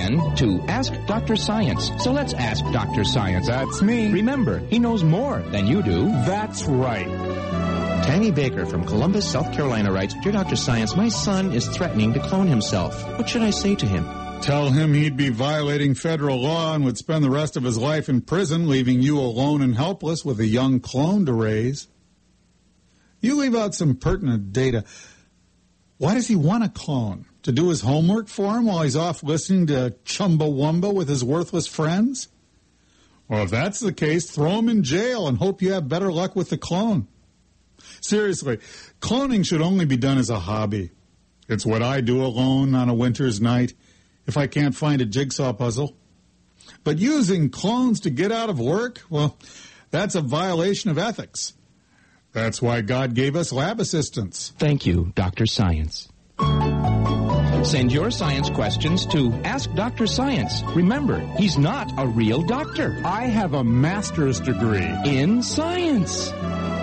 again to Ask Dr. Science. So let's ask Dr. Science. That's me. Remember, he knows more than you do. That's right. Tanny Baker from Columbus, South Carolina writes, Dear Dr. Science, my son is threatening to clone himself. What should I say to him? Tell him he'd be violating federal law and would spend the rest of his life in prison, leaving you alone and helpless with a young clone to raise. You leave out some pertinent data. Why does he want a clone? To do his homework for him while he's off listening to Chumbawamba with his worthless friends? Well, if that's the case, throw him in jail and hope you have better luck with the clone. Seriously, cloning should only be done as a hobby. It's what I do alone on a winter's night if I can't find a jigsaw puzzle. But using clones to get out of work, well, that's a violation of ethics. That's why God gave us lab assistants. Thank you, Dr. Science. Send your science questions to Ask Dr. Science. Remember, he's not a real doctor. I have a master's degree In science.